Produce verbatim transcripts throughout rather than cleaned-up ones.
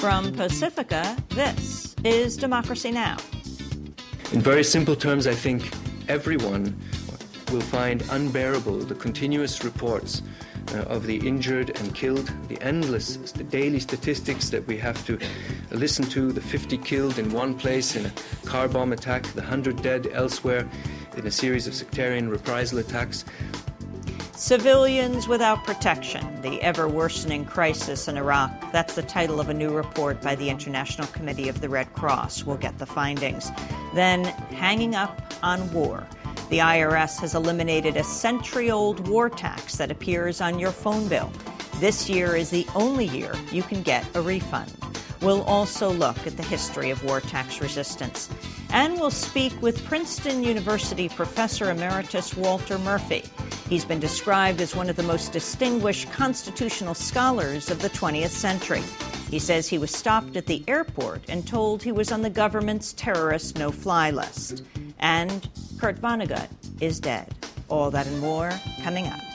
From Pacifica, this is Democracy Now! In very simple terms, I think everyone will find unbearable the continuous reports uh, of the injured and killed, the endless the daily statistics that we have to listen to, the fifty killed in one place in a car bomb attack, the one hundred dead elsewhere in a series of sectarian reprisal attacks. Civilians without protection, the ever-worsening crisis in Iraq. That's the title of a new report by the International Committee of the Red Cross. We'll get the findings. Then, hanging up on war. The I R S has eliminated a century-old war tax that appears on your phone bill. This year is the only year you can get a refund. We'll also look at the history of war tax resistance. And we'll speak with Princeton University Professor Emeritus Walter Murphy. He's been described as one of the most distinguished constitutional scholars of the twentieth century. He says he was stopped at the airport and told he was on the government's terrorist no-fly list. And Kurt Vonnegut is dead. All that and more coming up.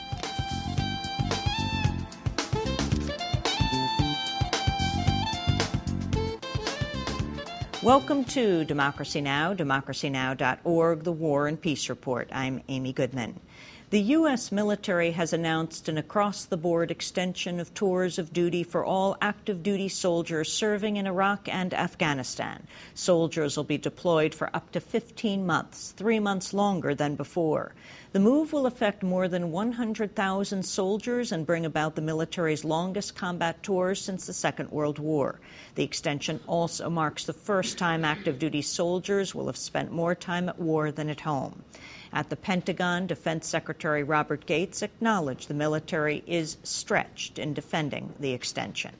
Welcome to Democracy Now!, democracy now dot org, the War and Peace Report. I'm Amy Goodman. The U S military has announced an across-the-board extension of tours of duty for all active-duty soldiers serving in Iraq and Afghanistan. Soldiers will be deployed for up to fifteen months, three months longer than before. The move will affect more than one hundred thousand soldiers and bring about the military's longest combat tours since the Second World War. The extension also marks the first time active-duty soldiers will have spent more time at war than at home. At the Pentagon, Defense Secretary Robert Gates acknowledged the military is stretched in defending the extension.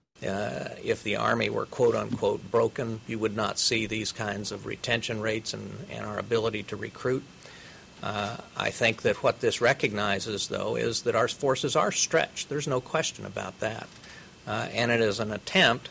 Uh, if the Army were quote-unquote broken, you would not see these kinds of retention rates and, and our ability to recruit. Uh, I think that what this recognizes, though, is that our forces are stretched. There's no question about that. Uh, and it is an attempt,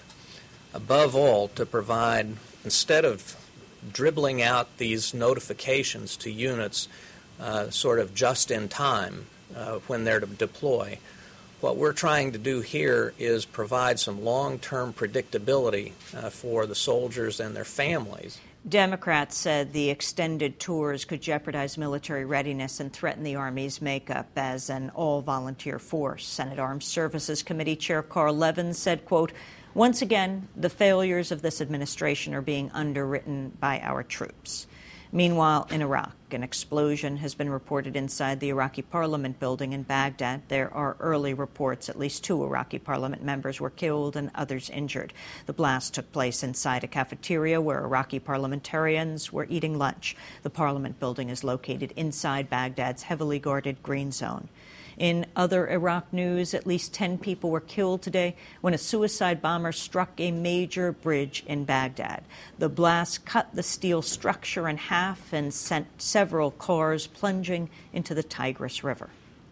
above all, to provide, instead of dribbling out these notifications to units uh, sort of just in time uh, when they're to deploy, what we're trying to do here is provide some long-term predictability uh, for the soldiers and their families. Democrats said the extended tours could jeopardize military readiness and threaten the Army's makeup as an all-volunteer force. Senate Armed Services Committee Chair Carl Levin said, quote, "Once again, the failures of this administration are being underwritten by our troops." Meanwhile, in Iraq, an explosion has been reported inside the Iraqi parliament building in Baghdad. There are early reports at least two Iraqi parliament members were killed and others injured. The blast took place inside a cafeteria where Iraqi parliamentarians were eating lunch. The parliament building is located inside Baghdad's heavily guarded green zone. In other Iraq news, at least ten people were killed today when a suicide bomber struck a major bridge in Baghdad. The blast cut the steel structure in half and sent several cars plunging into the Tigris River.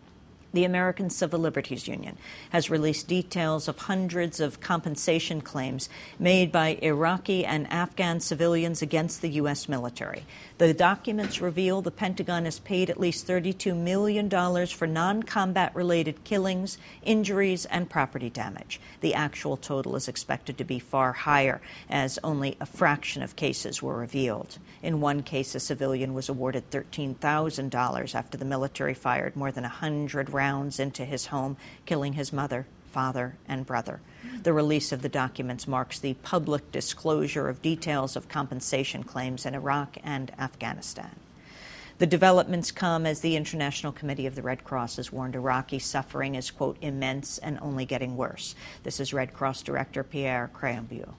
The American Civil Liberties Union has released details of hundreds of compensation claims made by Iraqi and Afghan civilians against the U S military. The documents reveal the Pentagon has paid at least thirty-two million dollars for non-combat-related killings, injuries, and property damage. The actual total is expected to be far higher, as only a fraction of cases were revealed. In one case, a civilian was awarded thirteen thousand dollars after the military fired more than one hundred rounds into his home, killing his mother, father, and brother. The release of the documents marks the public disclosure of details of compensation claims in Iraq and Afghanistan. The developments come as the International Committee of the Red Cross has warned Iraqi suffering is, quote, immense and only getting worse. This is Red Cross Director Pierre Créambieu.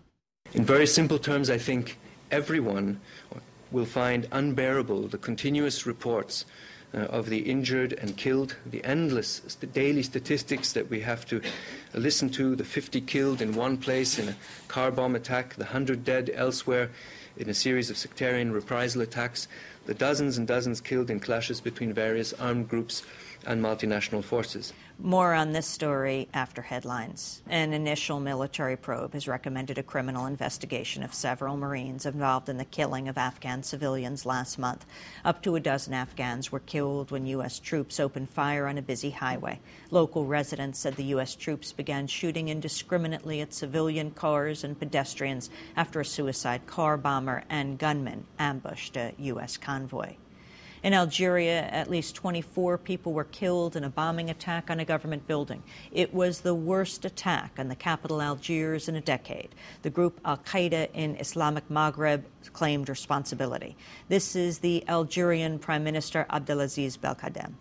In very simple terms, I think everyone will find unbearable the continuous reports uh, of the injured and killed, the endless st- daily statistics that we have to uh, listen to, the fifty killed in one place in a car bomb attack, the one hundred dead elsewhere in a series of sectarian reprisal attacks, the dozens and dozens killed in clashes between various armed groups and multinational forces. More on this story after headlines. An initial military probe has recommended a criminal investigation of several Marines involved in the killing of Afghan civilians last month. Up to a dozen Afghans were killed when U S troops opened fire on a busy highway. Local residents said the U S troops began shooting indiscriminately at civilian cars and pedestrians after a suicide car bomber and gunmen ambushed a U S convoy. In Algeria, at least twenty-four people were killed in a bombing attack on a government building. It was the worst attack on the capital Algiers in a decade. The group Al-Qaeda in Islamic Maghreb claimed responsibility. This is the Algerian Prime Minister Abdelaziz Belkacem.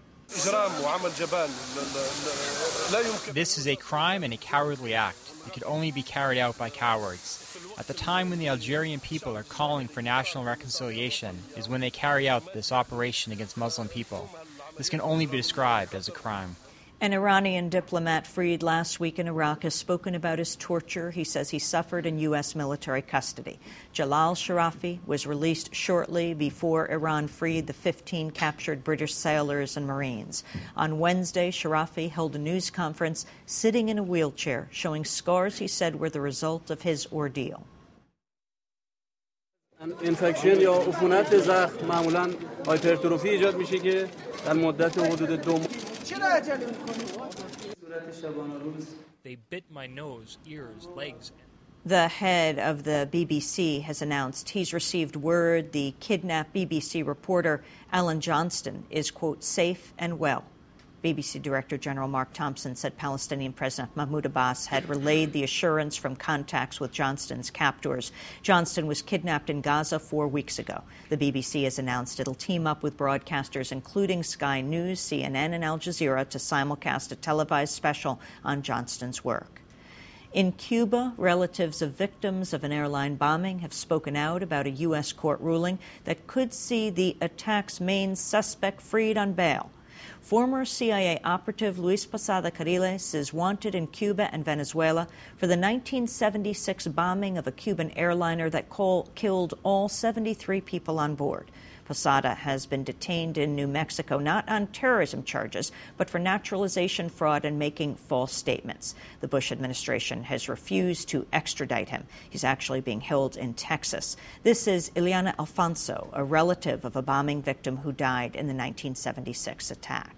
This is a crime and a cowardly act. It could only be carried out by cowards. At the time when the Algerian people are calling for national reconciliation is when they carry out this operation against Muslim people. This can only be described as a crime. An Iranian diplomat freed last week in Iraq has spoken about his torture he says he suffered in U S military custody. Jalal Sharafi was released shortly before Iran freed the fifteen captured British sailors and Marines. On Wednesday, Sharafi held a news conference sitting in a wheelchair, showing scars he said were the result of his ordeal. اینفکشن یا عفونت زخم معمولاً هایپرتروفی ایجاد میشه که در مدت حدود دو ماه They bit my nose, ears, legs. The head of the B B C has announced he's received word the kidnapped B B C reporter Alan Johnston is, quote, safe and well. B B C Director General Mark Thompson said Palestinian President Mahmoud Abbas had relayed the assurance from contacts with Johnston's captors. Johnston was kidnapped in Gaza four weeks ago. The B B C has announced it'll team up with broadcasters including Sky News, C N N, and Al Jazeera to simulcast a televised special on Johnston's work. In Cuba, relatives of victims of an airline bombing have spoken out about a U S court ruling that could see the attack's main suspect freed on bail. Former C I A operative Luis Posada Carriles is wanted in Cuba and Venezuela for the nineteen seventy-six bombing of a Cuban airliner that call, killed all seventy-three people on board. Posada has been detained in New Mexico not on terrorism charges, but for naturalization fraud and making false statements. The Bush administration has refused to extradite him. He's actually being held in Texas. This is Ileana Alfonso, a relative of a bombing victim who died in the nineteen seventy-six attack.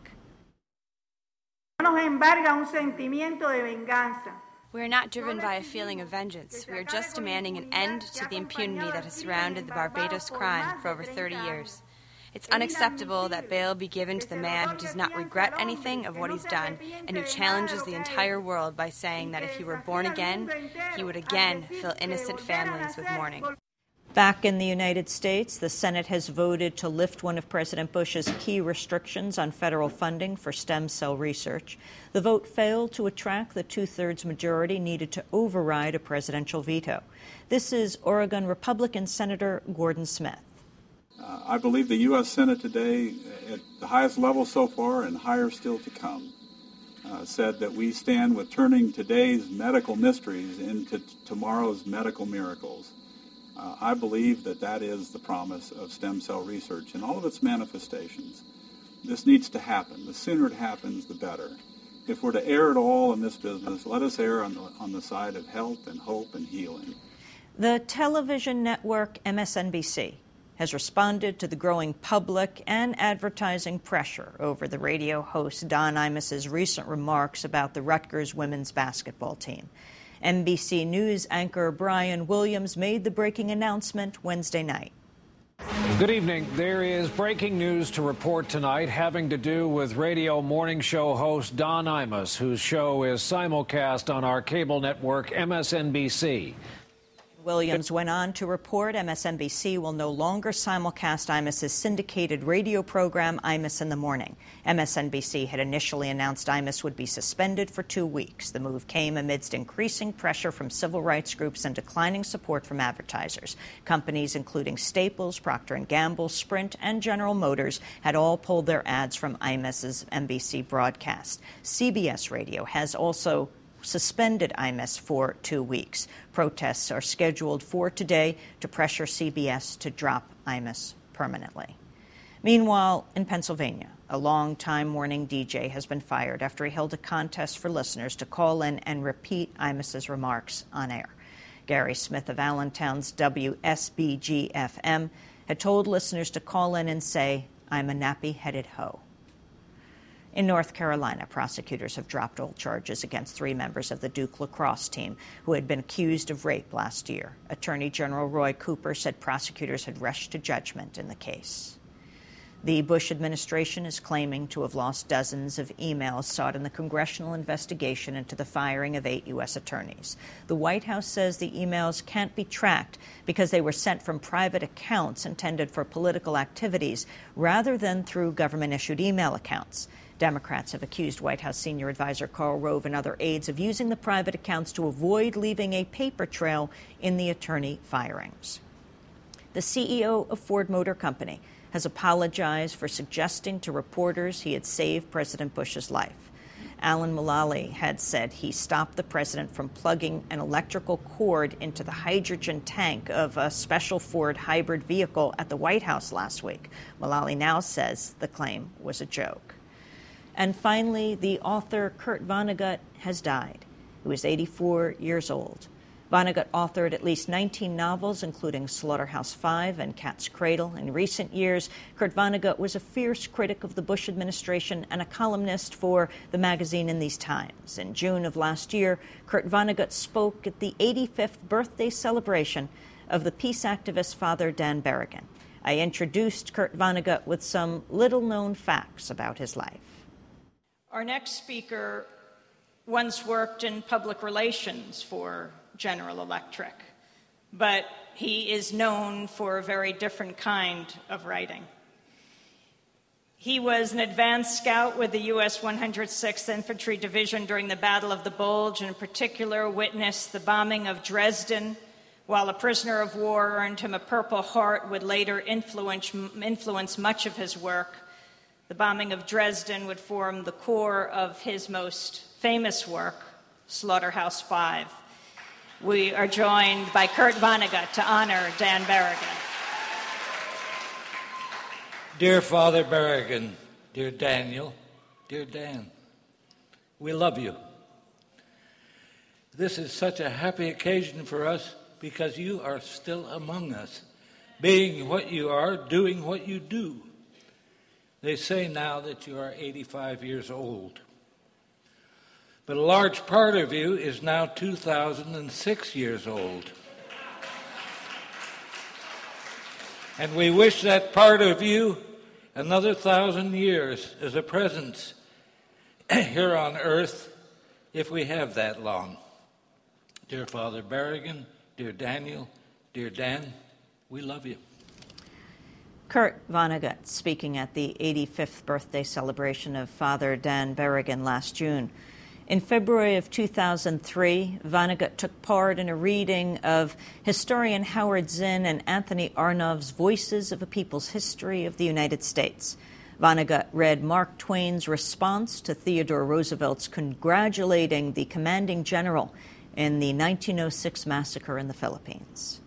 We are not driven by a feeling of vengeance. We are just demanding an end to the impunity that has surrounded the Barbados crime for over thirty years. It's unacceptable that bail be given to the man who does not regret anything of what he's done and who challenges the entire world by saying that if he were born again, he would again fill innocent families with mourning. Back in the United States, the Senate has voted to lift one of President Bush's key restrictions on federal funding for stem cell research. The vote failed to attract the two-thirds majority needed to override a presidential veto. This is Oregon Republican Senator Gordon Smith. Uh, I believe the U S Senate today, at the highest level so far and higher still to come, uh, said that we stand with turning today's medical mysteries into t- tomorrow's medical miracles. Uh, I believe that that is the promise of stem cell research in all of its manifestations. This needs to happen. The sooner it happens, the better. If we're to err at all in this business, let us err on the, on the side of health and hope and healing. The television network M S N B C has responded to the growing public and advertising pressure over the radio host Don Imus's recent remarks about the Rutgers women's basketball team. N B C News anchor Brian Williams made the breaking announcement Wednesday night. Good evening. There is breaking news to report tonight having to do with radio morning show host Don Imus, whose show is simulcast on our cable network M S N B C. Williams went on to report M S N B C will no longer simulcast Imus's syndicated radio program, Imus in the Morning. M S N B C had initially announced Imus would be suspended for two weeks. The move came amidst increasing pressure from civil rights groups and declining support from advertisers. Companies including Staples, Procter and Gamble, Sprint, and General Motors had all pulled their ads from Imus's N B C broadcast. C B S Radio has also suspended Imus for two weeks. Protests are scheduled for today to pressure C B S to drop Imus permanently. Meanwhile, in Pennsylvania, A long-time morning D J has been fired after he held a contest for listeners to call in and repeat Imus's remarks on air. Gary Smith of Allentown's W S B G F M had told listeners to call in and say, "I'm a nappy-headed hoe." In North Carolina, prosecutors have dropped all charges against three members of the Duke lacrosse team who had been accused of rape last year. Attorney General Roy Cooper said prosecutors had rushed to judgment in the case. The Bush administration is claiming to have lost dozens of emails sought in the congressional investigation into the firing of eight U S attorneys. The White House says the emails can't be tracked because they were sent from private accounts intended for political activities rather than through government-issued email accounts. Democrats have accused White House senior advisor Karl Rove and other aides of using the private accounts to avoid leaving a paper trail in the attorney firings. The C E O of Ford Motor Company has apologized for suggesting to reporters he had saved President Bush's life. Alan Mulally had said he stopped the president from plugging an electrical cord into the hydrogen tank of a special Ford hybrid vehicle at the White House last week. Mulally now says the claim was a joke. And finally, the author Kurt Vonnegut has died. He was eighty-four years old. Vonnegut authored at least nineteen novels, including Slaughterhouse-Five and Cat's Cradle. In recent years, Kurt Vonnegut was a fierce critic of the Bush administration and a columnist for the magazine In These Times. In June of last year, Kurt Vonnegut spoke at the eighty-fifth birthday celebration of the peace activist Father Dan Berrigan. I introduced Kurt Vonnegut with some little-known facts about his life. Our next speaker once worked in public relations for General Electric, but he is known for a very different kind of writing. He was an advanced scout with the U S one hundred sixth Infantry Division during the Battle of the Bulge, and in particular witnessed the bombing of Dresden. While a prisoner of war earned him a Purple Heart, would later influence, influence much of his work. The bombing of Dresden would form the core of his most famous work, Slaughterhouse-Five. We are joined by Kurt Vonnegut to honor Dan Berrigan. Dear Father Berrigan, dear Daniel, dear Dan, we love you. This is such a happy occasion for us because you are still among us, being what you are, doing what you do. They say now that you are eighty-five years old. But a large part of you is now two thousand six years old. And we wish that part of you another thousand years as a presence here on earth, if we have that long. Dear Father Berrigan, dear Daniel, dear Dan, we love you. Kurt Vonnegut speaking at the eighty-fifth birthday celebration of Father Dan Berrigan last June. In February of two thousand three, Vonnegut took part in a reading of historian Howard Zinn and Anthony Arnold's Voices of a People's History of the United States. Vonnegut read Mark Twain's response to Theodore Roosevelt's congratulating the commanding general in the nineteen oh six massacre in the Philippines.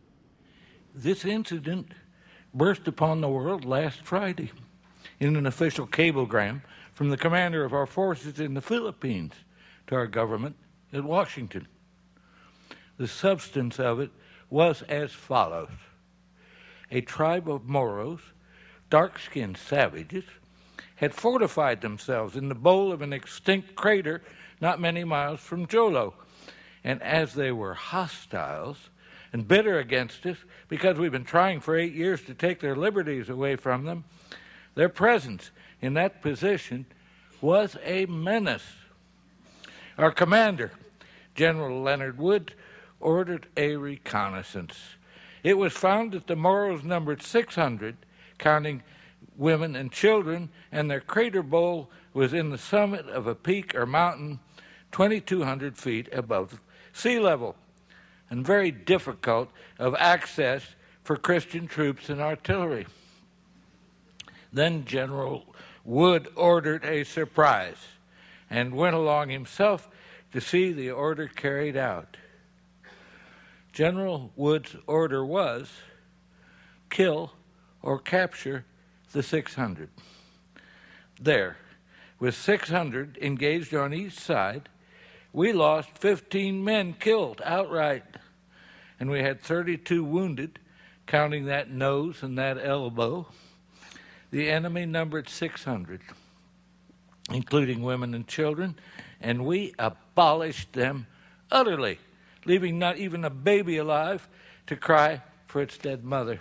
This incident burst upon the world last Friday in an official cablegram from the commander of our forces in the Philippines to our government at Washington. The substance of it was as follows. A tribe of Moros, dark-skinned savages, had fortified themselves in the bowl of an extinct crater not many miles from Jolo. And as they were hostiles and bitter against us because we've been trying for eight years to take their liberties away from them, their presence in that position was a menace. Our commander, General Leonard Wood, ordered a reconnaissance. It was found that the Moros numbered six hundred, counting women and children, and their crater bowl was in the summit of a peak or mountain twenty-two hundred feet above sea level, and very difficult of access for Christian troops and artillery. Then General Wood ordered a surprise and went along himself to see the order carried out. General Wood's order was kill or capture the six hundred. there, with six hundred engaged on each side, we lost fifteen men killed outright, and we had thirty-two wounded, counting that nose and that elbow. The enemy numbered six hundred, including women and children, and we abolished them utterly, leaving not even a baby alive to cry for its dead mother.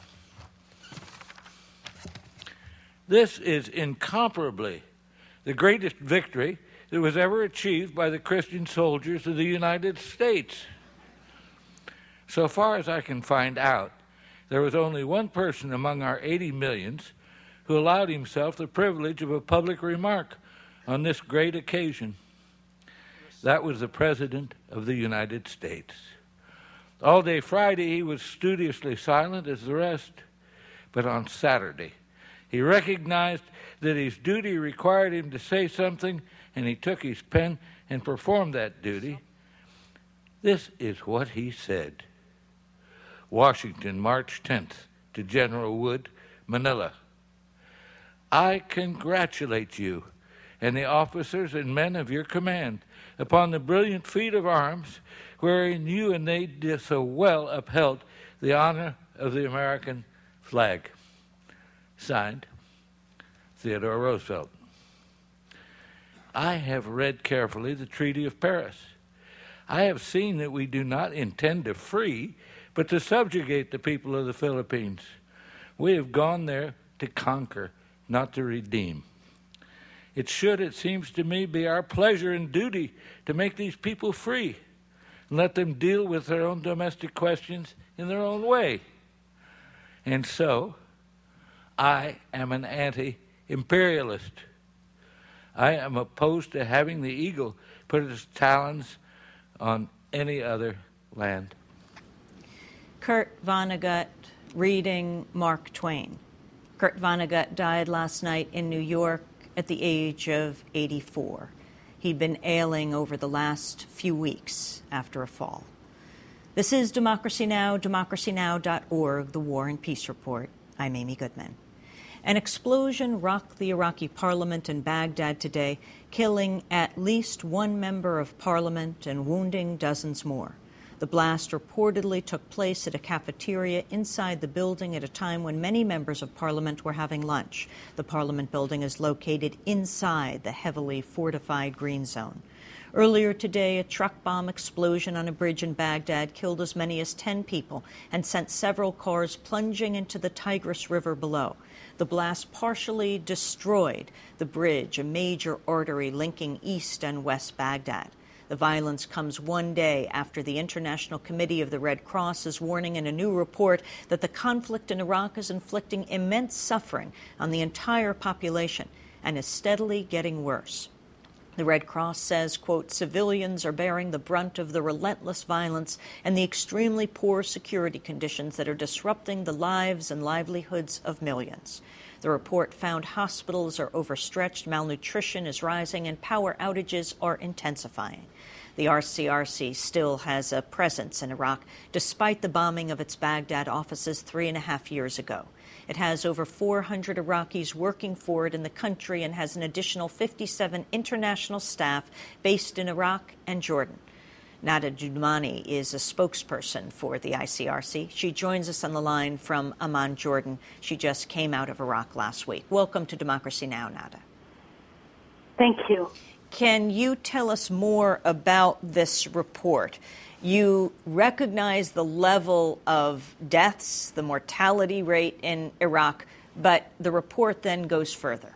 This is incomparably the greatest victory that was ever achieved by the Christian soldiers of the United States. So far as I can find out, there was only one person among our eighty millions who allowed himself the privilege of a public remark on this great occasion. That was the President of the United States. All day Friday, he was studiously silent as the rest, but on Saturday, he recognized that his duty required him to say something, and he took his pen and performed that duty. This is what he said. Washington, March tenth, to General Wood, Manila. I congratulate you and the officers and men of your command upon the brilliant feat of arms wherein you and they did so well upheld the honor of the American flag. Signed, Theodore Roosevelt. I have read carefully the Treaty of Paris. I have seen that we do not intend to free, but to subjugate the people of the Philippines. We have gone there to conquer, not to redeem. It should, it seems to me, be our pleasure and duty to make these people free and let them deal with their own domestic questions in their own way. And so, I am an anti-imperialist. I am opposed to having the eagle put its talons on any other land. Kurt Vonnegut reading Mark Twain. Kurt Vonnegut died last night in New York at the age of eighty-four. He'd been ailing over the last few weeks after a fall. This is Democracy Now!, democracy now dot org, the War and Peace Report. I'm Amy Goodman. An explosion rocked the Iraqi parliament in Baghdad today, killing at least one member of parliament and wounding dozens more. The blast reportedly took place at a cafeteria inside the building at a time when many members of parliament were having lunch. The parliament building is located inside the heavily fortified Green Zone. Earlier today, a truck bomb explosion on a bridge in Baghdad killed as many as ten people and sent several cars plunging into the Tigris River below. The blast partially destroyed the bridge, a major artery linking east and west Baghdad. The violence comes one day after the International Committee of the Red Cross is warning in a new report that the conflict in Iraq is inflicting immense suffering on the entire population and is steadily getting worse. The Red Cross says, quote, civilians are bearing the brunt of the relentless violence and the extremely poor security conditions that are disrupting the lives and livelihoods of millions. The report found hospitals are overstretched, malnutrition is rising, and power outages are intensifying. The R C R C still has a presence in Iraq, despite the bombing of its Baghdad offices three and a half years ago. It has over four hundred Iraqis working for it in the country and has an additional fifty-seven international staff based in Iraq and Jordan. Nada Dudmani is a spokesperson for the I C R C. She joins us on the line from Amman, Jordan. She just came out of Iraq last week. Welcome to Democracy Now!, Nada. Thank you. Can you tell us more about this report? You recognize the level of deaths, the mortality rate in Iraq, but the report then goes further.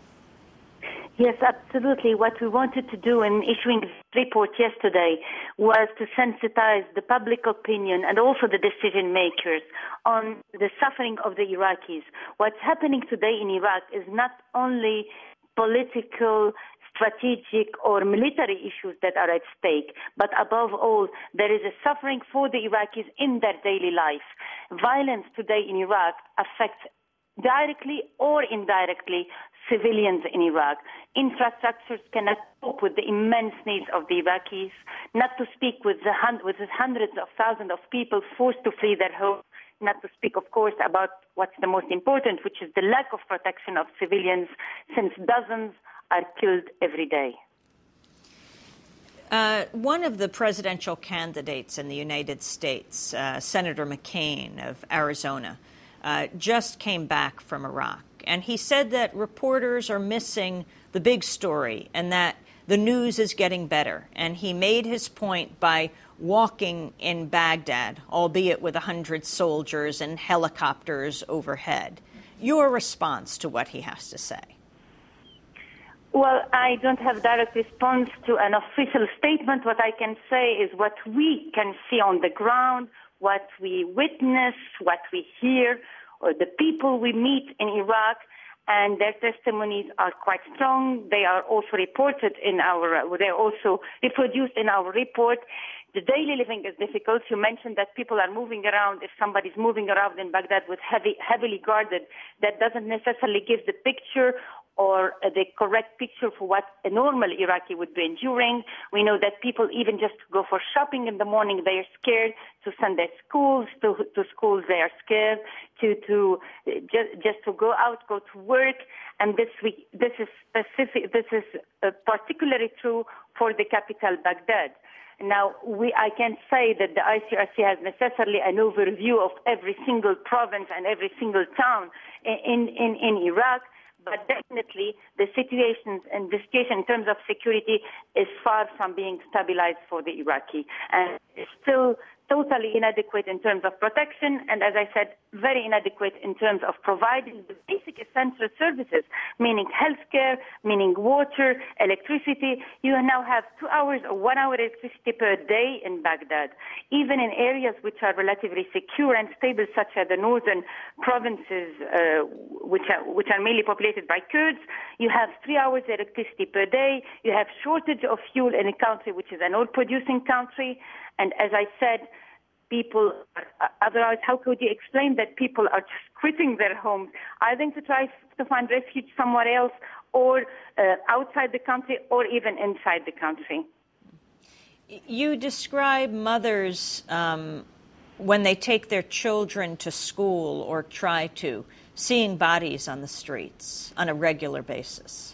Yes, absolutely. What we wanted to do in issuing the report yesterday was to sensitize the public opinion and also the decision makers on the suffering of the Iraqis. What's happening today in Iraq is not only political, strategic or military issues that are at stake, but above all, there is a suffering for the Iraqis in their daily life. Violence today in Iraq affects directly or indirectly civilians in Iraq. Infrastructures cannot cope with the immense needs of the Iraqis, not to speak with the, with the hundreds of thousands of people forced to flee their homes not to speak, of course, about what's the most important, which is the lack of protection of civilians, since dozens are killed every day. Uh, one of the presidential candidates in the United States, uh, Senator McCain of Arizona, uh, just came back from Iraq. And he said that reporters are missing the big story and that the news is getting better. And he made his point by walking in Baghdad, albeit with one hundred soldiers and helicopters overhead. Your response to what he has to say? Well, I don't have direct response to an official statement. What I can say is what we can see on the ground, what we witness, what we hear, or the people we meet in Iraq, and their testimonies are quite strong. They are also reported in our, they're also reproduced in our report. The daily living is difficult. You mentioned that people are moving around. If somebody's moving around in Baghdad with heavy, heavily guarded, that doesn't necessarily give the picture or the correct picture for what a normal Iraqi would be enduring. We know that people, even just to go for shopping in the morning, they are scared. To send their schools to, to schools, they are scared. To to just just to go out, go to work, and this we this is specific. This is uh, particularly true for the capital, Baghdad. Now, we, I can't say that the I C R C has necessarily an overview of every single province and every single town in in, in Iraq. But definitely, the situation and the situation in terms of security is far from being stabilized for the Iraqi, and it's still totally inadequate in terms of protection, and as I said, very inadequate in terms of providing the basic essential services, meaning healthcare, meaning water, electricity. You now have two hours or one hour electricity per day in Baghdad. Even in areas which are relatively secure and stable, such as the northern provinces, uh, which are which are mainly populated by Kurds, you have three hours electricity per day. You have shortage of fuel in a country which is an oil-producing country. And as I said, people, otherwise, how could you explain that people are just quitting their homes, either to try to find refuge somewhere else or uh, outside the country or even inside the country? You describe mothers um, when they take their children to school or try to, seeing bodies on the streets on a regular basis.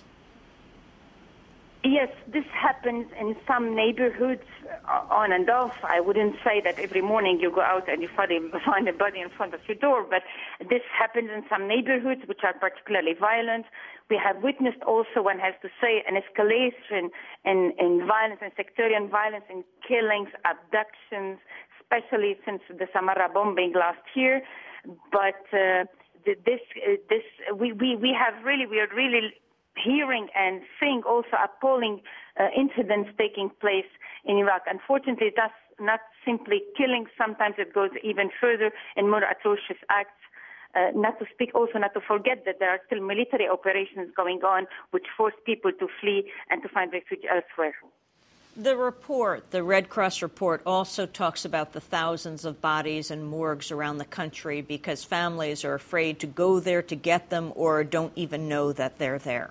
Yes, this happens in some neighborhoods on and off. I wouldn't say that every morning you go out and you find a body in front of your door, but this happens in some neighborhoods which are particularly violent. We have witnessed also, one has to say, an escalation in, in violence and sectarian violence, in killings, abductions, especially since the Samarra bombing last year. But uh, this, uh, this, we, we, we have really, we are really hearing and seeing also appalling uh, incidents taking place in Iraq. Unfortunately, that's not simply killing. Sometimes it goes even further in more atrocious acts. Uh, not to speak also, not to forget that there are still military operations going on which force people to flee and to find refuge elsewhere. The report, the Red Cross report, also talks about the thousands of bodies in morgues around the country because families are afraid to go there to get them or don't even know that they're there.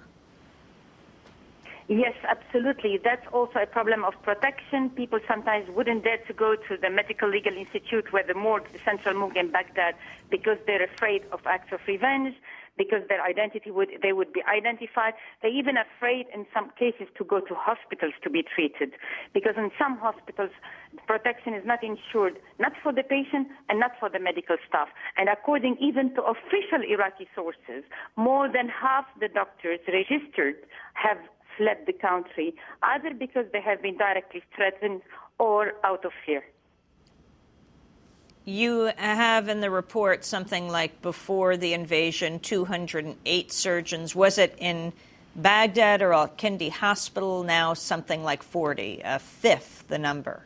Yes, absolutely. That's also a problem of protection. People sometimes wouldn't dare to go to the Medical Legal Institute, where the morgue, the central morgue in Baghdad, because they're afraid of acts of revenge, because their identity would, they would be identified. They're even afraid in some cases to go to hospitals to be treated, because in some hospitals, protection is not ensured, not for the patient and not for the medical staff. And according even to official Iraqi sources, more than half the doctors registered have fled the country, either because they have been directly threatened or out of fear. You have in the report something like before the invasion, two hundred eight surgeons. Was it in Baghdad or Al-Kindi Hospital? Now something like forty, a fifth the number.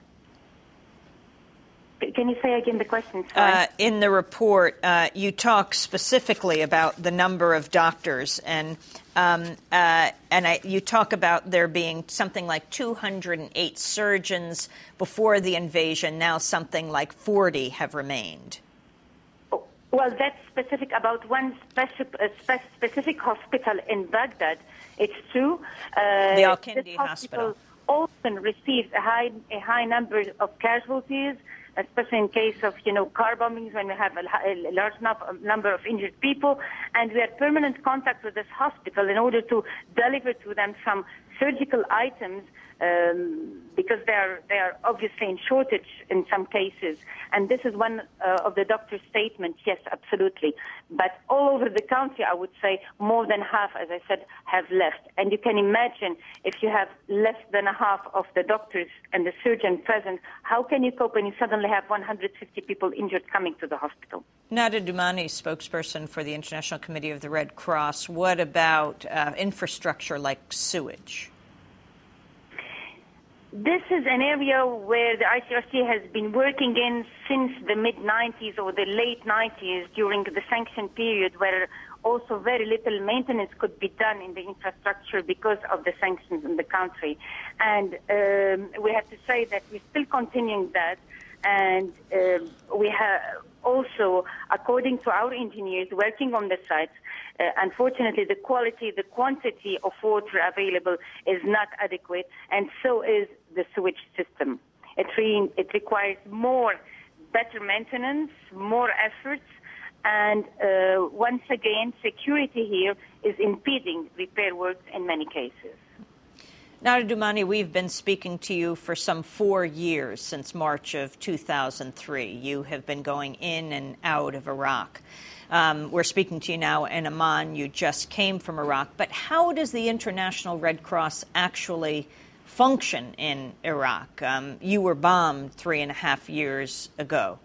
Can you say again the question? Sorry. Uh, in the report, uh, you talk specifically about the number of doctors, and um, uh, and I, you talk about there being something like two hundred eight surgeons before the invasion. Now something like forty have remained. Well, that's specific about one specific, uh, spe- specific hospital in Baghdad. It's true. Uh, the Al-Kindi hospital. Hospital often receives a high a high number of casualties. especially in case of, you know, car bombings when we have a, a large number of injured people. And we had permanent contact with this hospital in order to deliver to them some surgical items um, because they are, they are obviously in shortage in some cases. And this is one uh, of the doctor's statements, yes, absolutely. But all over the country, I would say more than half, as I said, have left. And you can imagine if you have less than a half of the doctors and the surgeon present, how can you cope when you suddenly have one hundred fifty people injured coming to the hospital? Nada Doumani, spokesperson for the International Committee of the Red Cross. What about uh, infrastructure like sewage? This is an area where the I C R C has been working in since the mid nineties or the late nineties during the sanction period, where also very little maintenance could be done in the infrastructure because of the sanctions in the country. And um, we have to say that we're still continuing that. And uh, we have also, according to our engineers working on the sites, uh, unfortunately, the quality, the quantity of water available is not adequate, and so is the sewage system. It, re- it requires more, better maintenance, more efforts, and uh, once again, security here is impeding repair works in many cases. Nada Doumani, we've been speaking to you for some four years, since March of two thousand three. You have been going in and out of Iraq. Um, we're speaking to you now in Amman. You just came from Iraq. But how does the International Red Cross actually function in Iraq? Um, you were bombed three and a half years ago.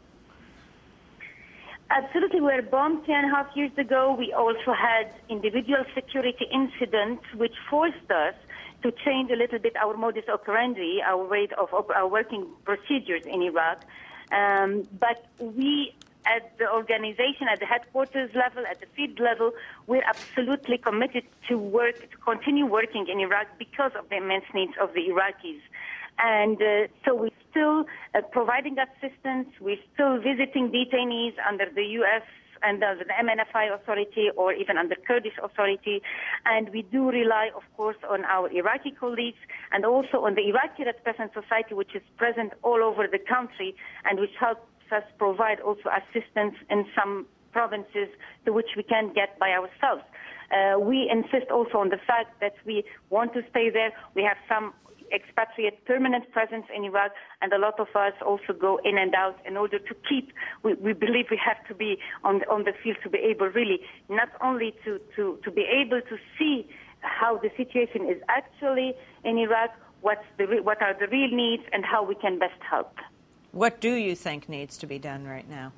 Absolutely. We were bombed three and a half years ago. We also had individual security incidents which forced us to change a little bit our modus operandi, our way of op- our working procedures in Iraq. Um, but we, at the organization, at the headquarters level, at the field level, we're absolutely committed to work, to continue working in Iraq because of the immense needs of the Iraqis. And uh, so we're still uh, providing assistance. We're still visiting detainees under the U S and uh, the M N F I authority or even under Kurdish authority. And we do rely, of course, on our Iraqi colleagues and also on the Iraqi Red Crescent Society, which is present all over the country and which helps us provide also assistance in some provinces to which we can't get by ourselves. Uh, we insist also on the fact that we want to stay there. We have some expatriate permanent presence in Iraq, and a lot of us also go in and out in order to keep, we, we believe we have to be on the, on the field to be able really not only to, to, to be able to see how the situation is actually in Iraq, what's the, what are the real needs, and how we can best help. What do you think needs to be done right now?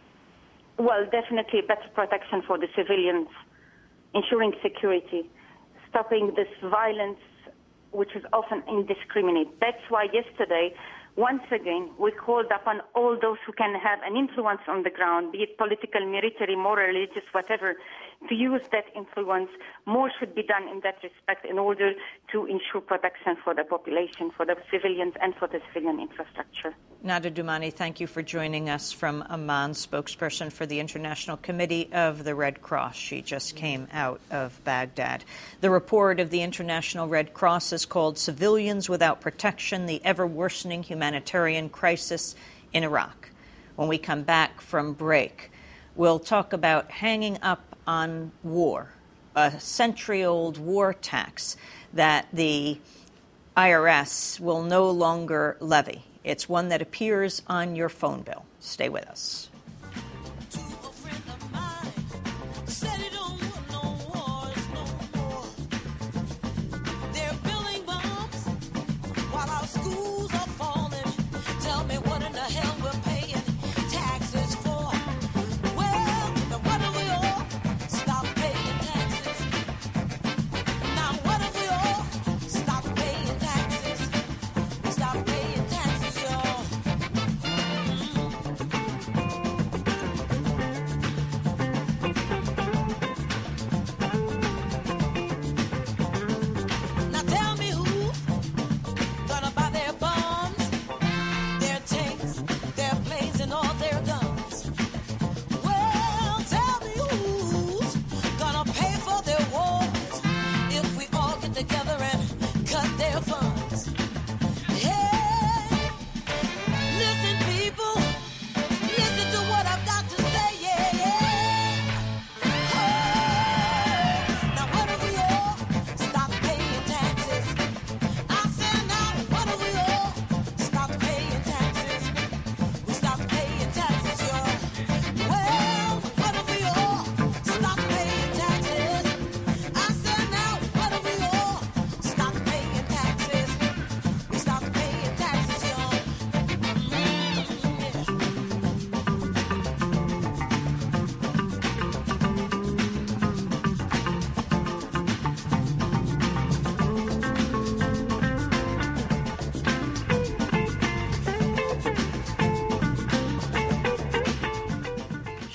Well, definitely better protection for the civilians, ensuring security, stopping this violence, which is often indiscriminate. That's why yesterday, once again, we called upon all those who can have an influence on the ground, be it political, military, moral, religious, whatever, to use that influence. More should be done in that respect in order to ensure protection for the population, for the civilians, and for the civilian infrastructure. Nada Doumani, thank you for joining us from Amman, spokesperson for the International Committee of the Red Cross. She just came out of Baghdad. The report of the International Red Cross is called Civilians Without Protection, the Ever-Worsening Humanitarian Crisis in Iraq. When we come back from break, we'll talk about hanging up on war, a century-old war tax that the I R S will no longer levy. It's one that appears on your phone bill. Stay with us.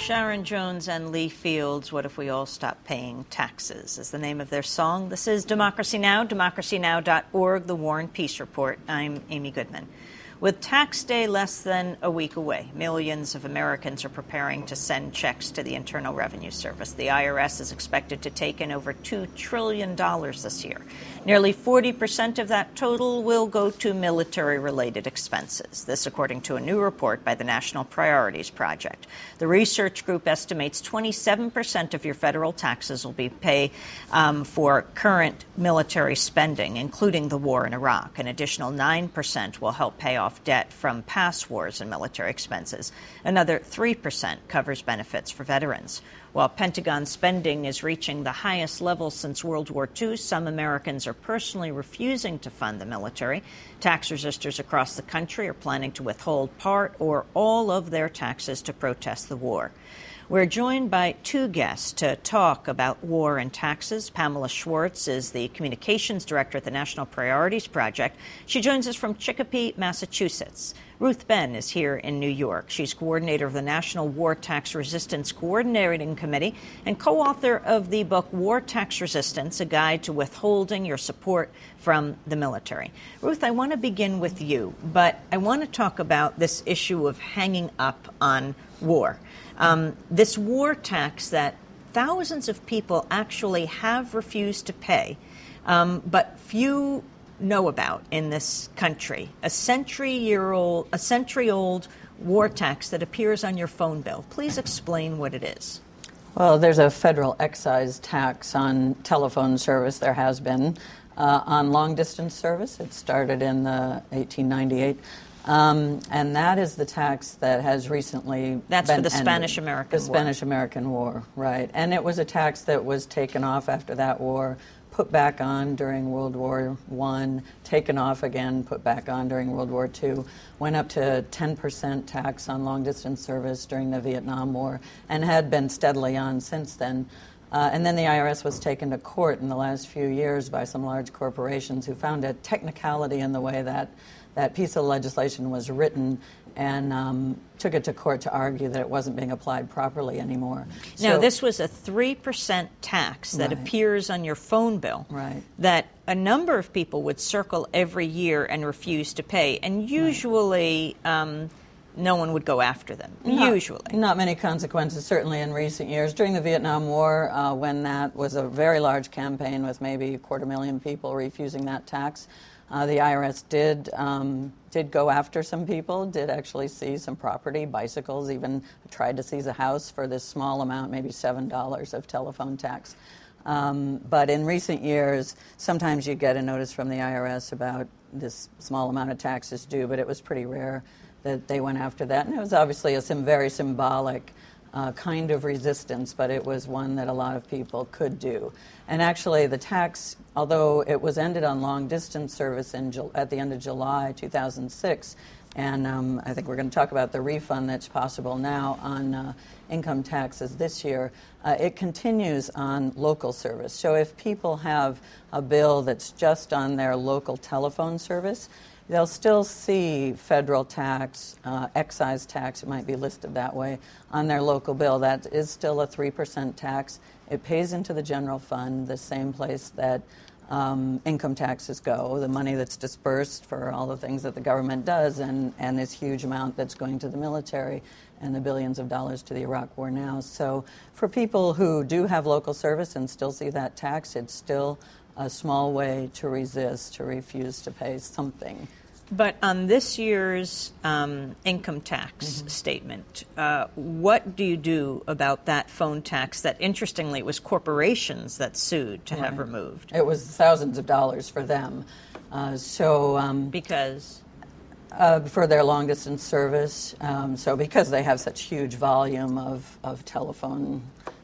Sharon Jones and Lee Fields, What If We All Stopped Paying Taxes, is the name of their song. This is Democracy Now!, democracy now dot org, The War and Peace Report. I'm Amy Goodman. With tax day less than a week away, millions of Americans are preparing to send checks to the Internal Revenue Service. The I R S is expected to take in over two trillion dollars this year. Nearly forty percent of that total will go to military-related expenses. This, according to a new report by the National Priorities Project. The research group estimates twenty-seven percent of your federal taxes will be paid um, for current military spending, including the war in Iraq. An additional nine percent will help pay off debt from past wars and military expenses. Another three percent covers benefits for veterans. While Pentagon spending is reaching the highest level since World War Two, some Americans are personally refusing to fund the military. Tax resistors across the country are planning to withhold part or all of their taxes to protest the war. We're joined by two guests to talk about war and taxes. Pamela Schwartz is the Communications Director at the National Priorities Project. She joins us from Chicopee, Massachusetts. Ruth Ben is here in New York. She's coordinator of the National War Tax Resistance Coordinating Committee and co-author of the book War Tax Resistance, A Guide to Withholding Your Support from the Military. Ruth, I want to begin with you, but I want to talk about this issue of hanging up on war. Um, this war tax that thousands of people actually have refused to pay, um, but few know about in this country. A century-year-old, a century-old war tax that appears on your phone bill. Please explain what it is. Well, there's a federal excise tax on telephone service. There has been uh, on long-distance service. It started in the eighteen ninety-eight. Um, and that is the tax that has recently That's been for the ended. Spanish-American War. The War. Spanish-American War, right. And it was a tax that was taken off after that war, put back on during World War One, taken off again, put back on during World War Two, went up to ten percent tax on long-distance service during the Vietnam War, and had been steadily on since then. Uh, and then the I R S was taken to court in the last few years by some large corporations who found a technicality in the way that that piece of legislation was written and um, took it to court to argue that it wasn't being applied properly anymore. Now, so, this was a three percent tax that right. appears on your phone bill right. that a number of people would circle every year and refuse to pay. And usually right. um, no one would go after them, not, usually. Not many consequences, certainly in recent years. During the Vietnam War, uh, when that was a very large campaign with maybe a quarter million people refusing that tax, Uh, the I R S did um, did go after some people, did actually seize some property, bicycles, even tried to seize a house for this small amount, maybe seven dollars of telephone tax. Um, but in recent years, sometimes you get a notice from the I R S about this small amount of taxes due, but it was pretty rare that they went after that. And it was obviously a sim- very symbolic Uh, kind of resistance, but it was one that a lot of people could do. And actually, the tax, although it was ended on long-distance service in Ju- at the end of July two thousand six, and um, I think we're going to talk about the refund that's possible now on uh, income taxes this year, uh, it continues on local service. So if people have a bill that's just on their local telephone service, they'll still see federal tax, uh, excise tax, it might be listed that way, on their local bill. That is still a three percent tax. It pays into the general fund, the same place that um, income taxes go, the money that's dispersed for all the things that the government does, and, and this huge amount that's going to the military and the billions of dollars to the Iraq War now. So for people who do have local service and still see that tax, it's still a small way to resist, to refuse to pay something. But on this year's um, income tax mm-hmm. statement, uh, what do you do about that phone tax that, interestingly, it was corporations that sued to right. have removed? It was thousands of dollars for them. Uh, so um, Because? Uh, for their long-distance service. Um, so because they have such huge volume of, of telephone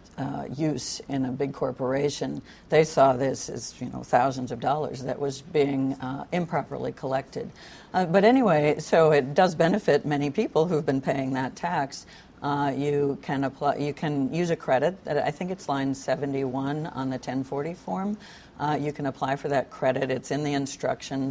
Uh, use in a big corporation, they saw this as, you know, thousands of dollars that was being uh, improperly collected. Uh, but anyway, so it does benefit many people who've been paying that tax. Uh, you can apply. You can use a credit. That I think it's line seventy-one on the ten forty form. Uh, you can apply for that credit. It's in the instructions.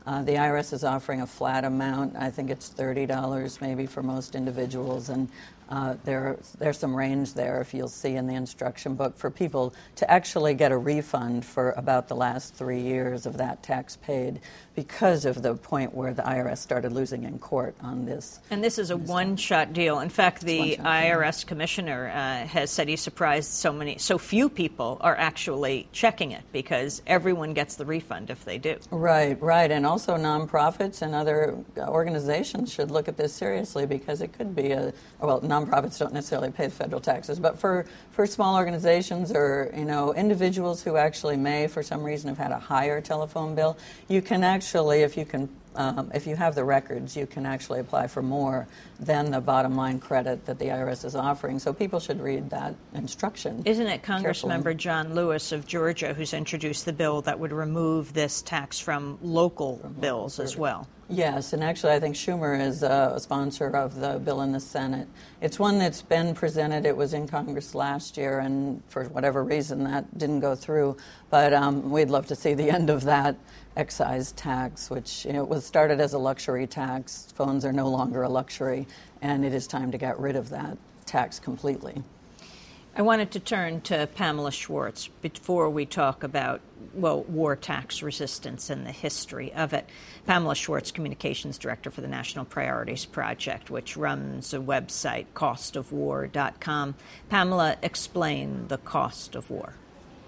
Uh, the I R S is offering a flat amount. I think it's thirty dollars maybe for most individuals, and uh, there, there's some range there, if you'll see in the instruction book, for people to actually get a refund for about the last three years of that tax paid because of the point where the I R S started losing in court on this. And this is a one-shot deal. In fact, the I R S commissioner uh, has said he's surprised so many, so few people are actually checking it because everyone gets the refund if they do. Right, right. And also nonprofits and other organizations should look at this seriously because it could be a, well, nonprofits don't necessarily pay the federal taxes, but for, for small organizations or, you know, individuals who actually may, for some reason, have had a higher telephone bill, you can actually, if you can, um, if you have the records, you can actually apply for more than the bottom line credit that the I R S is offering. So people should read that instruction. Isn't it Congressmember carefully. John Lewis of Georgia who's introduced the bill that would remove this tax from local from bills local as well? Yes, and actually I think Schumer is uh, a sponsor of the bill in the Senate. It's one that's been presented. It was in Congress last year, and for whatever reason that didn't go through. But um, we'd love to see the end of that excise tax, which, you know, was started as a luxury tax. Phones are no longer a luxury, and it is time to get rid of that tax completely. I wanted to turn to Pamela Schwartz before we talk about, well, war tax resistance and the history of it. Pamela Schwartz, Communications Director for the National Priorities Project, which runs a website, cost of war dot com. Pamela, explain the cost of war.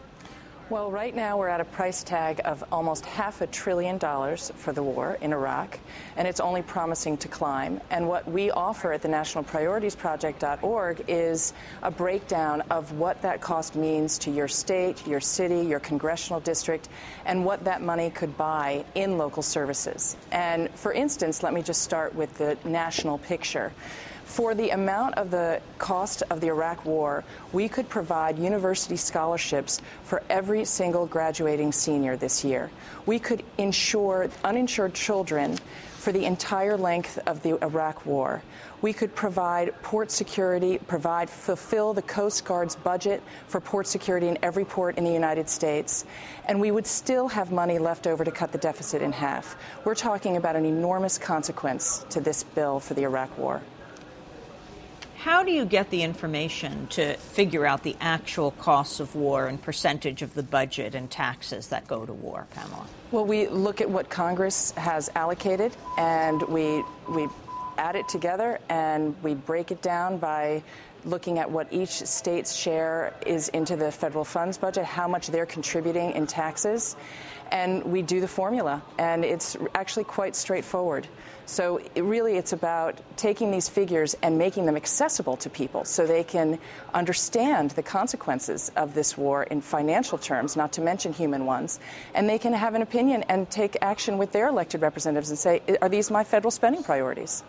Well, right now we're at a price tag of almost half a trillion dollars for the war in Iraq, and it's only promising to climb. And what we offer at the national priorities project dot org is a breakdown of what that cost means to your state, your city, your congressional district, and what that money could buy in local services. And for instance, let me just start with the national picture. For the amount of the cost of the Iraq War, we could provide university scholarships for every single graduating senior this year. We could insure uninsured children for the entire length of the Iraq War. We could provide port security, provide, fulfill the Coast Guard's budget for port security in every port in the United States, and we would still have money left over to cut the deficit in half. We're talking about an enormous consequence to this bill for the Iraq War. How do you get the information to figure out the actual costs of war and percentage of the budget and taxes that go to war, Pamela? Well, we look at what Congress has allocated, and we we add it together, and we break it down by looking at what each state's share is into the federal funds budget, how much they're contributing in taxes, and we do the formula, and it's actually quite straightforward. So it really it's about taking these figures and making them accessible to people so they can understand the consequences of this war in financial terms, not to mention human ones, and they can have an opinion and take action with their elected representatives and say, are these my federal spending priorities?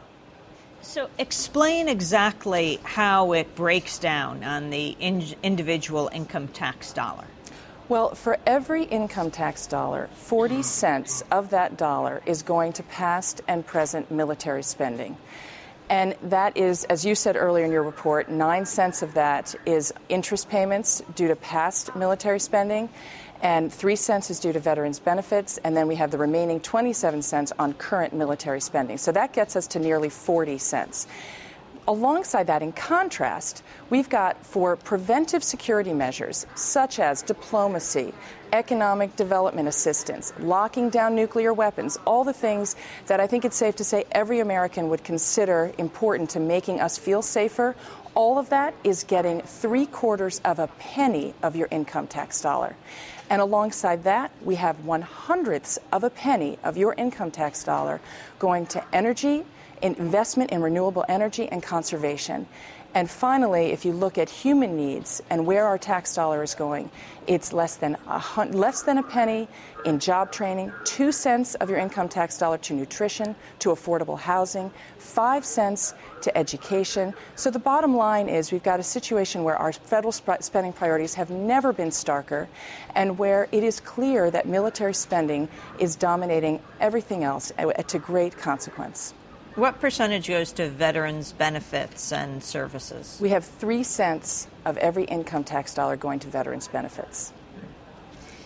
So explain exactly how it breaks down on the in- individual income tax dollar. Well, for every income tax dollar, forty cents of that dollar is going to past and present military spending. And that is, as you said earlier in your report, nine cents of that is interest payments due to past military spending, and three cents is due to veterans' benefits, and then we have the remaining twenty-seven cents on current military spending. So that gets us to nearly forty cents. Alongside that, in contrast, we've got for preventive security measures such as diplomacy, economic development assistance, locking down nuclear weapons, all the things that I think it's safe to say every American would consider important to making us feel safer. All of that is getting three quarters of a penny of your income tax dollar. And alongside that, we have one hundredths of a penny of your income tax dollar going to energy, investment in renewable energy, and conservation. And finally, if you look at human needs and where our tax dollar is going, it's less than a hun- less than a penny in job training, two cents of your income tax dollar to nutrition, to affordable housing, five cents to education. So the bottom line is we've got a situation where our federal sp- spending priorities have never been starker, and where it is clear that military spending is dominating everything else at, to great consequence. What percentage goes to veterans' benefits and services? We have three cents of every income tax dollar going to veterans' benefits.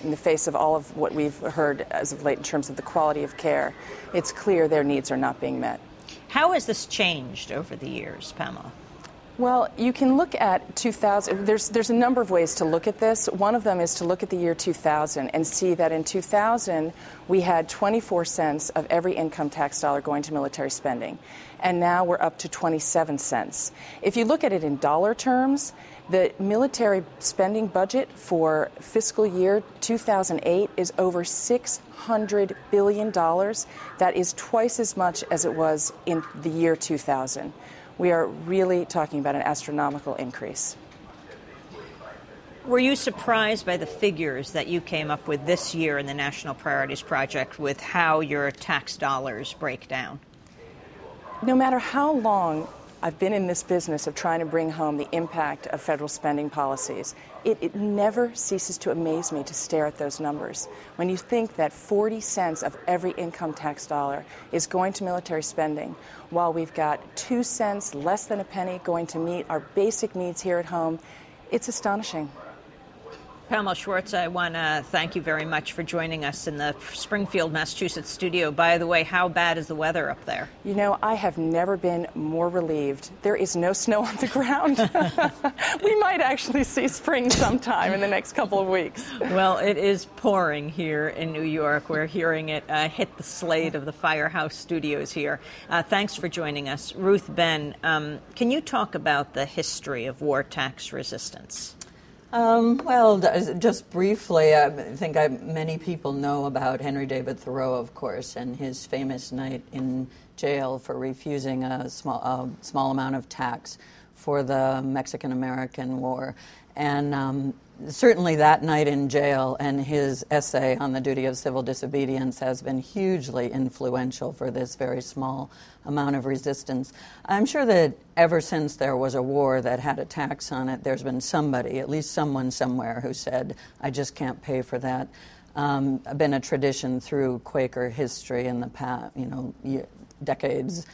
in the face of all of what we've heard as of late in terms of the quality of care, it's clear their needs are not being met. How has this changed over the years, Pamela? Well, you can look at two thousand. There's there's a number of ways to look at this. One of them is to look at the year two thousand and see that in two thousand we had twenty-four cents of every income tax dollar going to military spending, and now we're up to twenty-seven cents. If you look at it in dollar terms, the military spending budget for fiscal year two thousand eight is over six hundred billion dollars. That is twice as much as it was in the year two thousand. We are really talking about an astronomical increase. Were you surprised by the figures that you came up with this year in the National Priorities Project with how your tax dollars break down? No matter how long I've been in this business of trying to bring home the impact of federal spending policies, it, it never ceases to amaze me to stare at those numbers. When you think that forty cents of every income tax dollar is going to military spending, while we've got two cents, less than a penny, going to meet our basic needs here at home, it's astonishing. Pamela Schwartz, I want to thank you very much for joining us in the Springfield, Massachusetts studio. By the way, how bad is the weather up there? You know, I have never been more relieved. There is no snow on the ground. We might actually see spring sometime in the next couple of weeks. Well, it is pouring here in New York. We're hearing it uh, hit the slate of the Firehouse Studios here. Uh, thanks for joining us. Ruth Benn, um, can you talk about the history of war tax resistance? Um, well, just briefly, I think I, many people know about Henry David Thoreau, of course, and his famous night in jail for refusing a small, a small amount of tax for the Mexican-American War. And um, certainly that night in jail and his essay on the duty of civil disobedience has been hugely influential for this very small amount of resistance. I'm sure that ever since there was a war that had a tax on it, there's been somebody, at least someone somewhere, who said, I just can't pay for that. Um, been a tradition through Quaker history in the past, you know, decades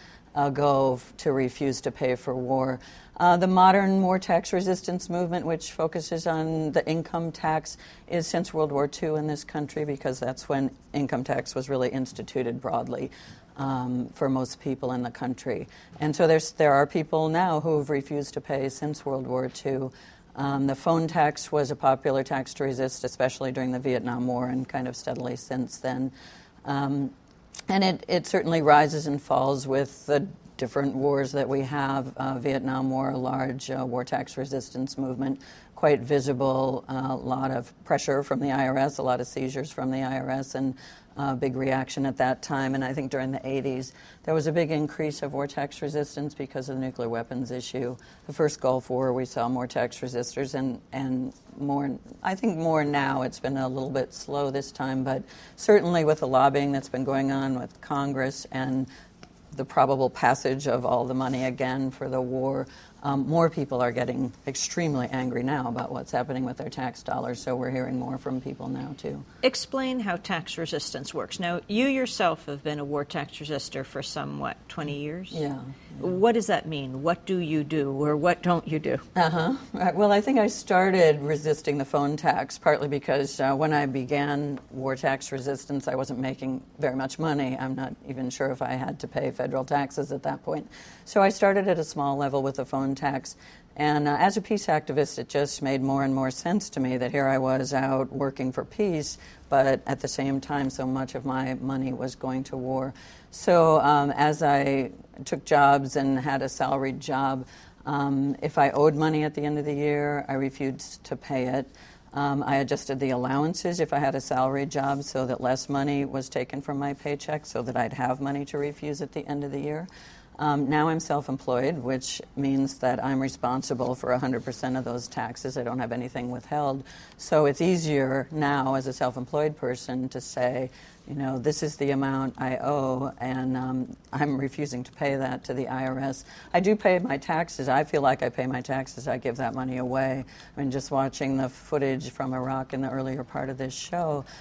ago to refuse to pay for war. Uh, the modern war tax resistance movement, which focuses on the income tax, is since World War Two in this country, because that's when income tax was really instituted broadly um, for most people in the country. And so there's, there are people now who have refused to pay since World War Two. Um, the phone tax was a popular tax to resist, especially during the Vietnam War, and kind of steadily since then. Um, and it, it certainly rises and falls with the different wars that we have. Uh, Vietnam War, a large uh, war tax resistance movement, quite visible, a uh, lot of pressure from the I R S, a lot of seizures from the I R S, and a uh, big reaction at that time. And I think during the eighties, there was a big increase of war tax resistance because of the nuclear weapons issue. The first Gulf War, we saw more tax resistors, and, and more, I think more now. It's been a little bit slow this time, but certainly with the lobbying that's been going on with Congress and the probable passage of all the money again for the war, um, more people are getting extremely angry now about what's happening with their tax dollars, so we're hearing more from people now, too. Explain how tax resistance works. Now, you yourself have been a war tax resistor for some, what, twenty years? Yeah. yeah. What does that mean? What do you do, or what don't you do? Uh-huh. Right. Well, I think I started resisting the phone tax partly because uh, when I began war tax resistance, I wasn't making very much money. I'm not even sure if I had to pay federal taxes at that point. So I started at a small level with the phone tax. And uh, as a peace activist, it just made more and more sense to me that here I was out working for peace, but at the same time, so much of my money was going to war. So um, as I took jobs and had a salaried job, um, if I owed money at the end of the year, I refused to pay it. Um, I adjusted the allowances if I had a salaried job so that less money was taken from my paycheck so that I'd have money to refuse at the end of the year. Um, now I'm self-employed, which means that I'm responsible for one hundred percent of those taxes. I don't have anything withheld. So it's easier now as a self-employed person to say, you know, this is the amount I owe, and um, I'm refusing to pay that to the I R S. I do pay my taxes. I feel like I pay my taxes. I give that money away. I mean, just watching the footage from Iraq in the earlier part of this show,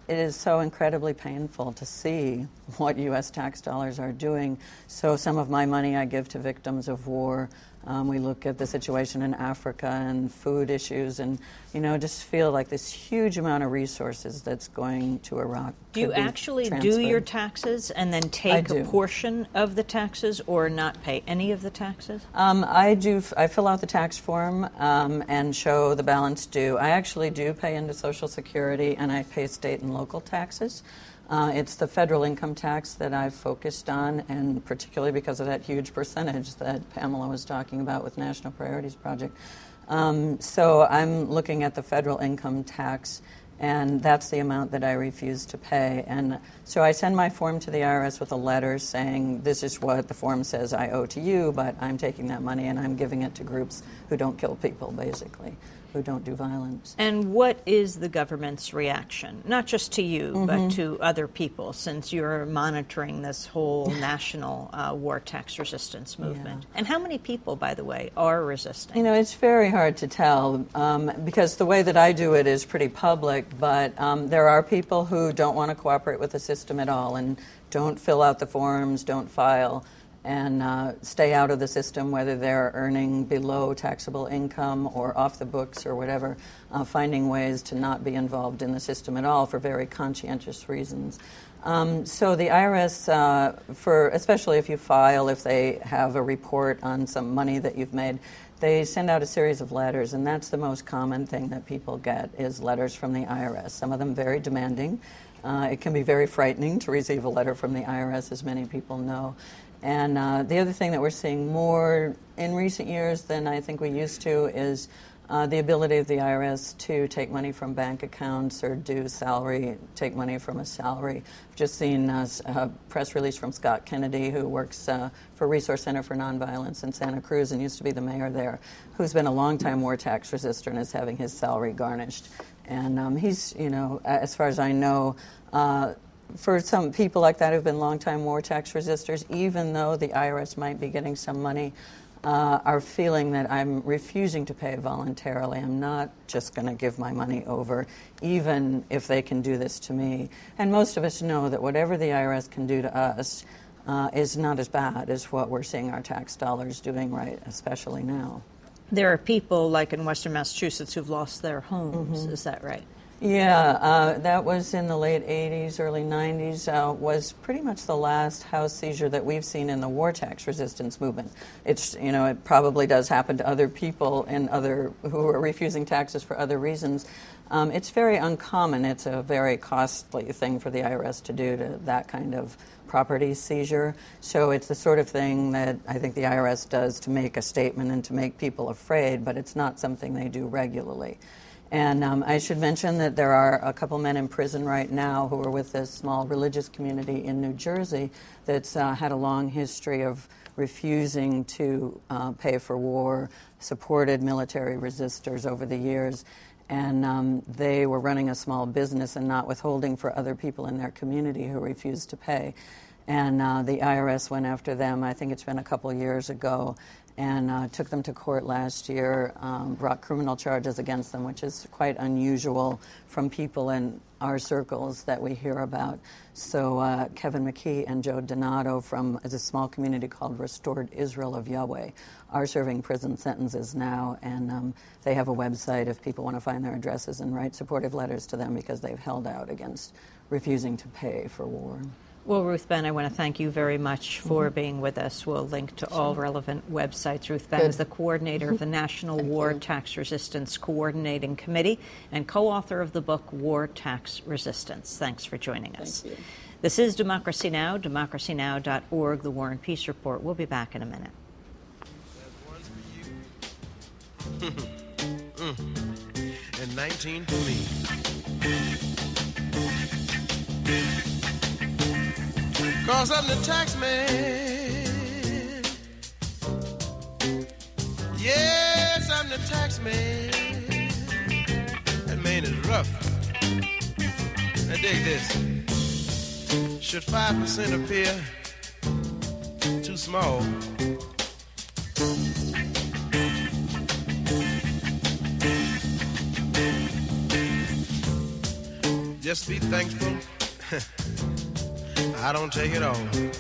it is so incredibly painful to see what U S tax dollars are doing. So some of my money I give to victims of war. Um, we look at the situation in Africa and food issues and, you know, just feel like this huge amount of resources that's going to Iraq. Do you actually do your taxes and then take a portion of the taxes or not pay any of the taxes? Um, I do. I fill out the tax form um, and show the balance due. I actually do pay into Social Security and I pay state and local taxes. Uh, it's the federal income tax that I've focused on, and particularly because of that huge percentage that Pamela was talking about with National Priorities Project. Um, so I'm looking at the federal income tax, and that's the amount that I refuse to pay. And so I send my form to the I R S with a letter saying, this is what the form says I owe to you, but I'm taking that money and I'm giving it to groups who don't kill people, basically, who don't do violence. And what is the government's reaction, not just to you, mm-hmm. but to other people, since you're monitoring this whole national uh, war tax resistance movement? Yeah. And how many people, by the way, are resisting? You know, it's very hard to tell um, because the way that I do it is pretty public, but um, there are people who don't want to cooperate with the system at all and don't fill out the forms, don't file, and uh, stay out of the system, whether they're earning below taxable income or off the books or whatever, uh, finding ways to not be involved in the system at all for very conscientious reasons. Um, so the I R S, uh, for especially if you file, if they have a report on some money that you've made, they send out a series of letters, and that's the most common thing that people get is letters from the I R S, some of them very demanding. Uh, it can be very frightening to receive a letter from the I R S, as many people know. And uh, the other thing that we're seeing more in recent years than I think we used to is uh, the ability of the I R S to take money from bank accounts or do salary, take money from a salary. I've just seen uh, a press release from Scott Kennedy, who works uh, for Resource Center for Nonviolence in Santa Cruz and used to be the mayor there, who's been a longtime war tax resistor and is having his salary garnished. And um, he's, you know, as far as I know, uh, for some people like that who've been longtime war tax resistors, even though the I R S might be getting some money, uh, are feeling that I'm refusing to pay voluntarily. I'm not just going to give my money over, even if they can do this to me. And most of us know that whatever the I R S can do to us uh, is not as bad as what we're seeing our tax dollars doing right, especially now. There are people, like in Western Massachusetts, who've lost their homes. Mm-hmm. Is that right? Yeah, uh, that was in the late eighties, early nineties, uh, was pretty much the last house seizure that we've seen in the war tax resistance movement. It's, you know, it probably does happen to other people and other who are refusing taxes for other reasons. Um, it's very uncommon. It's a very costly thing for the I R S to do to that kind of property seizure. So it's the sort of thing that I think the I R S does to make a statement and to make people afraid, but it's not something they do regularly. And um, I should mention that there are a couple men in prison right now who are with this small religious community in New Jersey that's uh, had a long history of refusing to uh, pay for war, supported military resistors over the years. And um, they were running a small business and not withholding for other people in their community who refused to pay. And uh, the I R S went after them, I think it's been a couple years ago, and uh, took them to court last year, um, brought criminal charges against them, which is quite unusual from people in our circles that we hear about. So uh, Kevin McKee and Joe Donato from a small community called Restored Israel of Yahweh are serving prison sentences now, and um, they have a website if people want to find their addresses and write supportive letters to them because they've held out against refusing to pay for war. Well, Ruth Ben, I want to thank you very much for mm-hmm. being with us. We'll link to all relevant websites. Ruth Ben Good. is the coordinator of the National War you. Tax Resistance Coordinating Committee and co-author of the book War Tax Resistance. Thanks for joining us. Thank you. This is Democracy Now!, democracy now dot org, the War and Peace Report. We'll be back in a minute. In nineteen twenty. Cause I'm the tax man. Yes, I'm the tax man. That man is rough. Now dig this. Should five percent appear too small? just be thankful I don't take it all.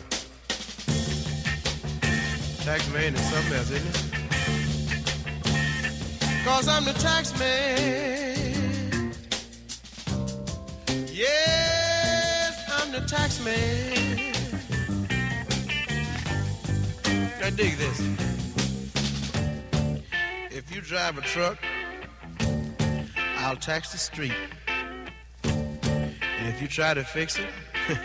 Tax man is something else, isn't it? Cause I'm the tax man. Yes, I'm the tax man. Now dig this. If you drive a truck, I'll tax the street. And if you try to fix it,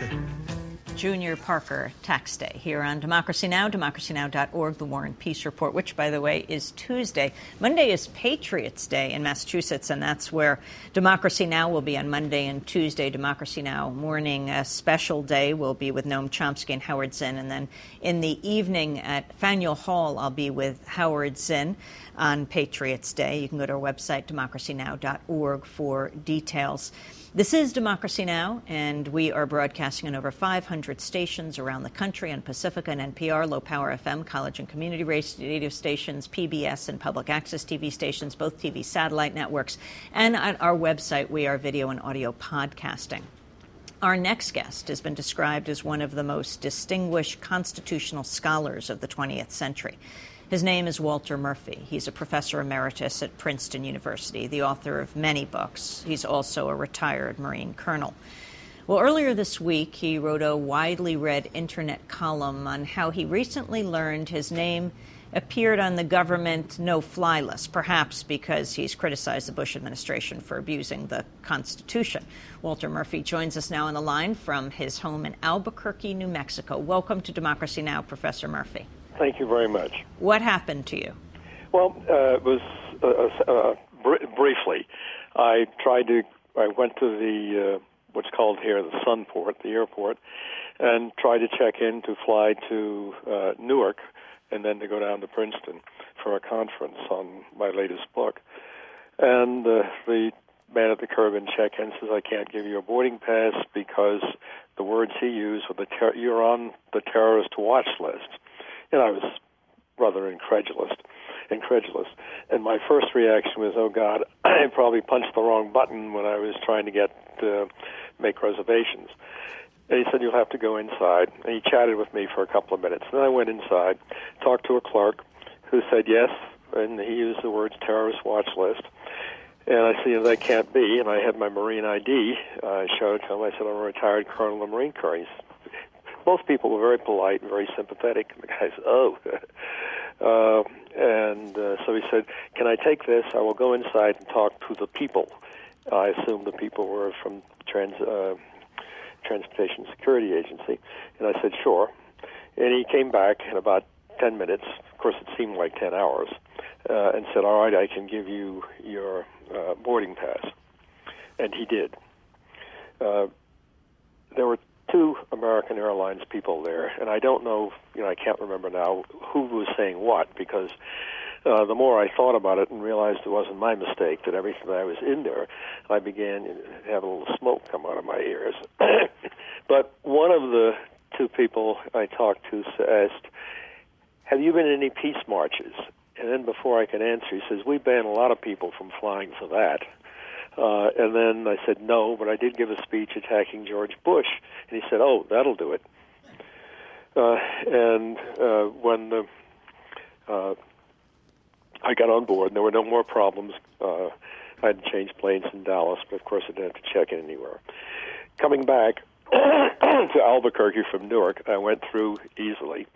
Junior Parker Tax Day here on Democracy Now!, democracy now dot org, the War and Peace Report, which, by the way, is Tuesday. Monday is Patriots Day in Massachusetts, and that's where Democracy Now! Will be on Monday and Tuesday. Democracy Now! Morning, a special day, will be with Noam Chomsky and Howard Zinn. And then in the evening at Faneuil Hall, I'll be with Howard Zinn on Patriots Day. You can go to our website, democracy now dot org, for details. This is Democracy Now!, and we are broadcasting on over five hundred stations around the country on Pacifica and N P R, Low Power F M, college and community radio stations, P B S and public access T V stations, both T V satellite networks, and at our website, we are video and audio podcasting. Our next guest has been described as one of the most distinguished constitutional scholars of the twentieth century. His name is Walter Murphy. He's a professor emeritus at Princeton University, the author of many books. He's also a retired Marine colonel. Well, earlier this week, he wrote a widely read internet column on how he recently learned his name appeared on the government no-fly list, perhaps because he's criticized the Bush administration for abusing the Constitution. Walter Murphy joins us now on the line from his home in Albuquerque, New Mexico. Welcome to Democracy Now!, Professor Murphy. Thank you very much. What happened to you? Well, uh, it was uh, uh, br- briefly. I tried to. I went to the uh, what's called here the Sunport, the airport, and tried to check in to fly to uh, Newark, and then to go down to Princeton for a conference on my latest book. And uh, the man at the curb in check-in says, "I can't give you a boarding pass because the words he used were the ter- you're on the terrorist watch list." And I was rather incredulous, incredulous. And my first reaction was, oh, God, I probably punched the wrong button when I was trying to get uh, make reservations. And he said, you'll have to go inside. And he chatted with me for a couple of minutes. And then I went inside, talked to a clerk who said yes, and he used the words terrorist watch list. And I said, you know, that can't be. And I had my Marine I D. Uh, I showed it to him. I said, I'm a retired colonel of the Marine Corps. He said, most people were very polite and very sympathetic. And the guy said, oh. uh, and uh, so he said, can I take this? I will go inside and talk to the people. I assumed the people were from trans, uh, Transportation Security Agency. And I said, sure. And he came back in about ten minutes. Of course, it seemed like ten hours. Uh, and said, all right, I can give you your uh, boarding pass. And he did. Uh, there were two American Airlines people there, and I don't know, you know, I can't remember now who was saying what, because uh, the more I thought about it and realized it wasn't my mistake, that everything that I was in there, I began to have a little smoke come out of my ears. But one of the two people I talked to asked, have you been in any peace marches? And then before I could answer, he says, we ban a lot of people from flying for that. Uh, and then I said, no, but I did give a speech attacking George Bush. And he said, oh, that'll do it. Uh, and uh, when the, uh, I got on board, and there were no more problems. Uh, I had to change planes in Dallas, but of course I didn't have to check in anywhere. Coming back to Albuquerque from Newark, I went through easily.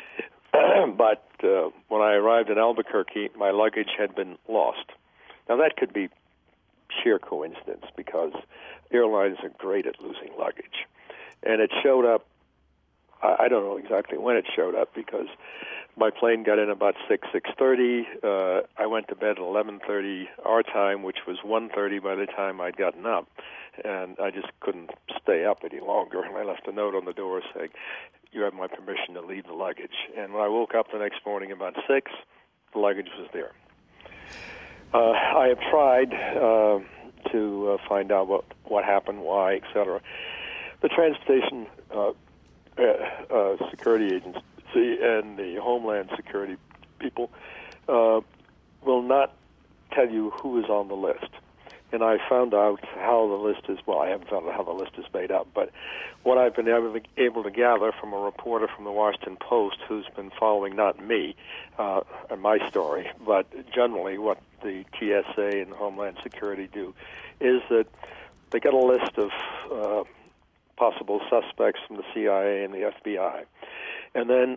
But uh, when I arrived in Albuquerque, my luggage had been lost. Now, that could be sheer coincidence, because airlines are great at losing luggage. And it showed up, I don't know exactly when it showed up, because my plane got in about six, six thirty. Uh, I went to bed at eleven thirty our time, which was one thirty by the time I'd gotten up. And I just couldn't stay up any longer. And I left a note on the door saying, you have my permission to leave the luggage. And when I woke up the next morning about six, the luggage was there. Uh, I have tried uh, to uh, find out what, what happened, why, et cetera. The Transportation uh, uh, uh, Security Agency and the Homeland Security people uh, will not tell you who is on the list. and I found out how the list is, well, I haven't found out how the list is made up, but what I've been able to, able to gather from a reporter from the Washington Post who's been following not me uh, and my story, but generally what the T S A and Homeland Security do, is that they get a list of uh, possible suspects from the C I A and the F B I, and then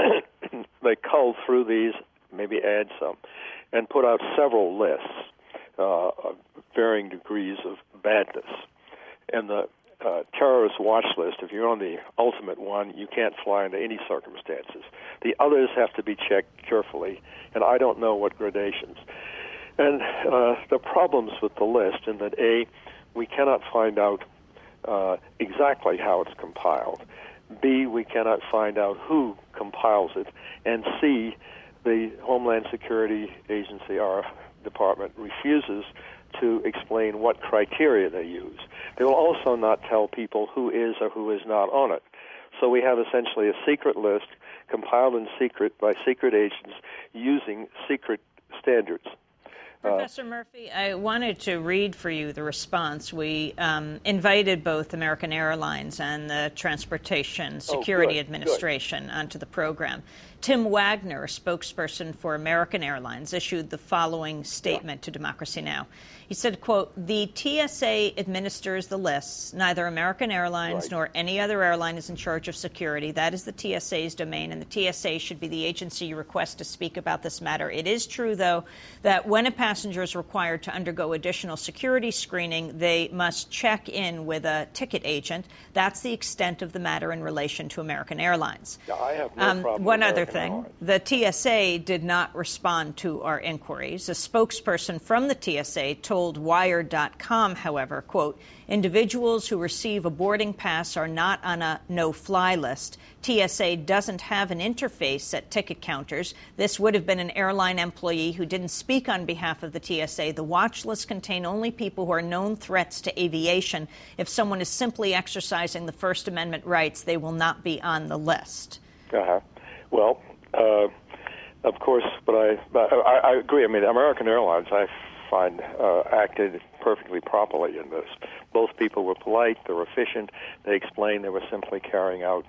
they cull through these, maybe add some, and put out several lists uh, of varying degrees of badness. And the uh, terrorist watch list, if you're on the ultimate one, you can't fly under any circumstances. The others have to be checked carefully, and I don't know what gradations. And uh, the problems with the list in that, A, we cannot find out uh, exactly how it's compiled. B, we cannot find out who compiles it. And C, the Homeland Security Agency, our department, refuses to explain what criteria they use. They will also not tell people who is or who is not on it. So we have essentially a secret list compiled in secret by secret agents using secret standards. Professor Murphy, I wanted to read for you the response. We um, invited both American Airlines and the Transportation Security oh, good, Administration good. onto the program. Tim Wagner, a spokesperson for American Airlines, issued the following statement yeah. to Democracy Now! He said, quote, "The T S A administers the lists. Neither American Airlines right. nor any other airline is in charge of security. That is the T S A's domain, and the T S A should be the agency you request to speak about this matter. It is true, though, that when a passenger is required to undergo additional security screening, they must check in with a ticket agent. That's the extent of the matter in relation to American Airlines." Yeah, I have no um, problem one with other American thing, Airlines. The T S A did not respond to our inquiries. A spokesperson from the T S A told Wired dot com, however, quote, "Individuals who receive a boarding pass are not on a no-fly list. T S A doesn't have an interface at ticket counters. This would have been an airline employee who didn't speak on behalf of the T S A. The watch lists contain only people who are known threats to aviation. If someone is simply exercising the First Amendment rights, they will not be on the list." Uh-huh. Well, uh, of course, but I, I, I agree. I mean, American Airlines, I find, uh, acted perfectly properly in this. Both people were polite, they were efficient, they explained they were simply carrying out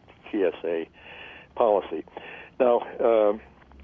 T S A policy. Now, uh,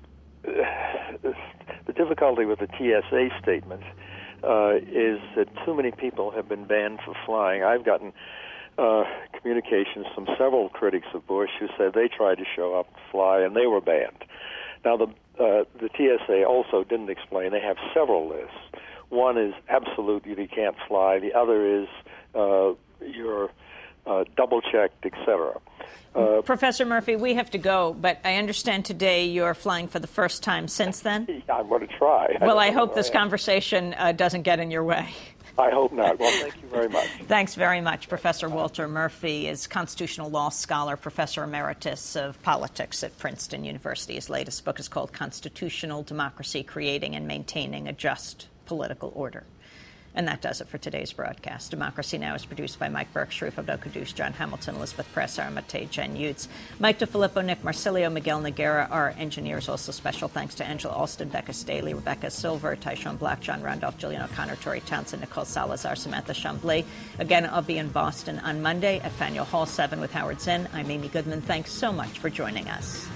the difficulty with the T S A statement uh, is that too many people have been banned for flying. I've gotten uh, communications from several critics of Bush who said they tried to show up, fly, and they were banned. Now, the uh, the T S A also didn't explain. They have several lists. One is absolute, you can't fly. The other is uh, you're uh, double-checked, et cetera. Uh, Professor Murphy, we have to go, but I understand today you're flying for the first time since then. I'm going to try. Well, I, I hope this I conversation uh, doesn't get in your way. I hope not. Well, thank you very much. Thanks very much. Professor Walter Murphy is constitutional law scholar, professor emeritus of politics at Princeton University. His latest book is called Constitutional Democracy, Creating and Maintaining a Just Political Order. And that does it for today's broadcast. Democracy Now! Is produced by Mike Burke, Sharif Abdel-Qadush, John Hamilton, Elizabeth Press, Aramate, Jen Utz, Mike DeFilippo, Nick Marsilio, Miguel Noguera, our engineers. Also special thanks to Angela Alston, Becca Staley, Rebecca Silver, Tyshawn Black, John Randolph, Julian O'Connor, Tori Townsend, Nicole Salazar, Samantha Chambly. Again, I'll be in Boston on Monday at Faneuil Hall seven with Howard Zinn. I'm Amy Goodman. Thanks so much for joining us.